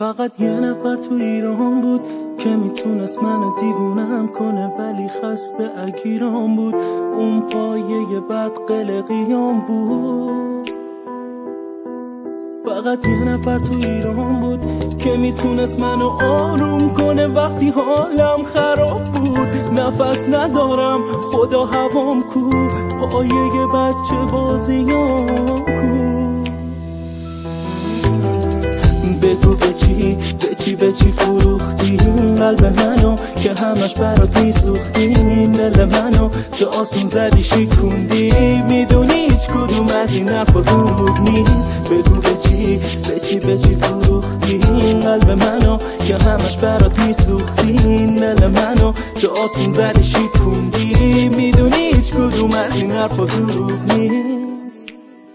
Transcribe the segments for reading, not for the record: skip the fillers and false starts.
فقط یه نفر تو ایران بود که میتونست منو دیوونم کنه، ولی خسته اگیران بود. اون پایه بد قلقیام بود. فقط یه نفر تو ایران بود که میتونست منو آروم کنه وقتی حالم خراب بود. نفس ندارم خدا هوام کو، پایه بچه بازیام کو. بگو به چی فروختی قلب منو که همش برات میسوختی. دل منو که آسون زدی شکوندی، میدونی هیچ کدوم از این حرفا دروغ نیست. بگو به چی فروختی قلب منو که همش برات میسوختی. دل منو که آسون زدی شکوندی، میدونی هیچ کدوم از این حرفا دروغ نیست.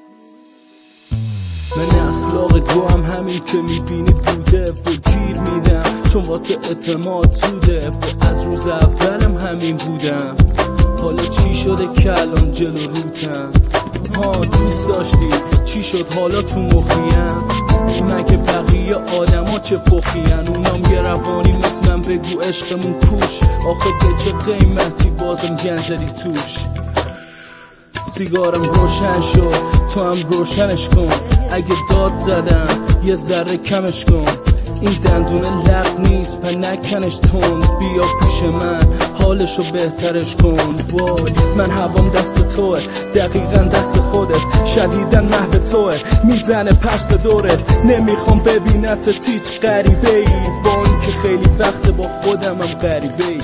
من اخلاق گوام همین که میبینی بوده و گیر میدم، چون واسه اعتماد زوده و از روز اولم همین بودم. حالا چی شده که الان جلو روتم؟ دوست داشتی چی شد حالا تو مخیم؟ مگه بقیه آدما چه پخین؟ اونام یه روانی مثل من، بگو عشقمون کوش. آخه به چه قیمتی بازم گنجلی توش؟ سیگارم روشن شد تو هم روشنش کن. اگه داد زدم یه ذره کمش کن. این دندونه لق نیست پا نکنش تند. بیا پیش من حالشو بهترش کن. وای من هوام دست توه، دقیقا دست خودت. شدیدن محو توه، میزنه پس دورت. نمیخوام ببینت هیچ غریبه ای، با این که خیلی وقت با خودم هم غریبه ای.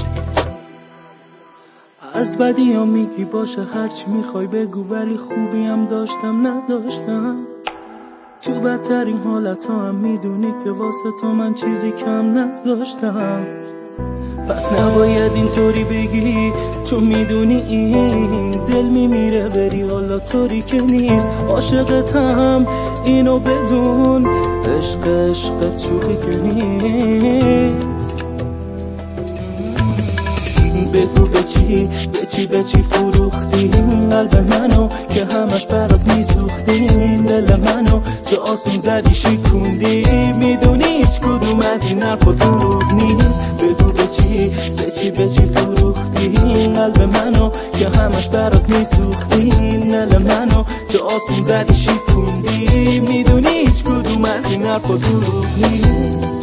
از بدی ها میگی باشه هرچی میخوای بگو، ولی خوبی هم داشتم نداشتم. تو بدترین حالت ها هم میدونی که واسه تو من چیزی کم نداشتم. پس نباید اینطوری بگی، تو میدونی این دل میمیره بری، حالا طوری که نیست. عاشقتم اینو بدون، عشق شوخی که نیست. بگو به چی فروختی قلب منو که همش برات میسوختی. دل منو که آسون زدی شکوندی، میدونی هیچ کدوم از این حرفا دروغ نیست. بگو به چی فروختی قلب منو که همش برات میسوختی. دل منو که آسون زدی شکوندی، میدونی هیچ کدوم از این حرفا دروغ نیست.